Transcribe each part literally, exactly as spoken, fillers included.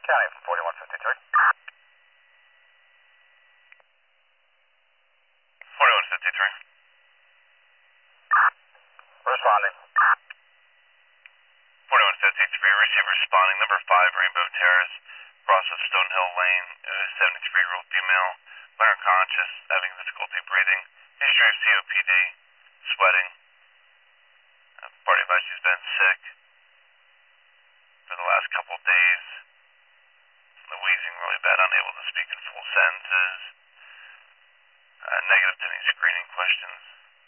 County, forty-one fifty-three. forty-one fifty-three. Responding. forty-one fifty-three, receiver responding, number five, Rainbow Terrace, cross of Stonehill Lane, uh, seventy-three-year-old female, unconscious, having difficulty breathing, history of C O P D, sweating. Uh, party advice, she's been sick for the last couple of days. The wheezing really bad, unable to speak in full sentences. Uh, negative to any screening questions.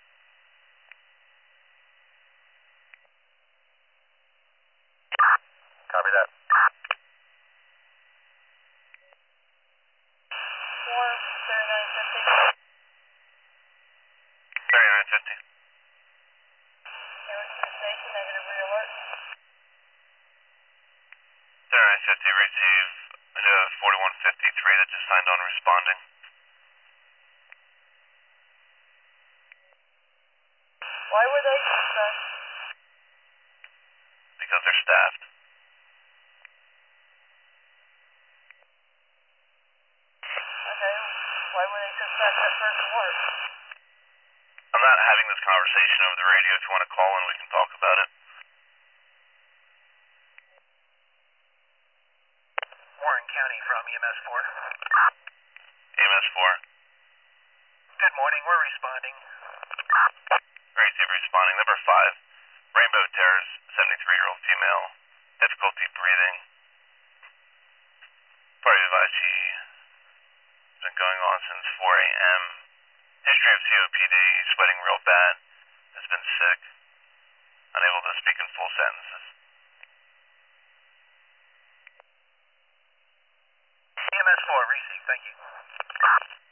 Copy that. Four thirty-nine fifty. thirty-nine fifty. Hammond to the station, negative re-alert. thirty-nine fifty, receive uh, forty-one fifty-three that just signed on responding. Why were they suspect? Because they're staffed. Okay, why were they suspect that person worked? I'm not having this conversation over the radio. If you want to call in, we can talk about it. Warren County from E M S four. E M S four. Good morning, we're responding. Receive responding, number five, Rainbow Terrace, seventy-three-year-old female, difficulty breathing. Party advice, she's been going on since four A M History of C O P D, sweating real bad, has been sick, unable to speak in full sentences. E M S four, receive, thank you.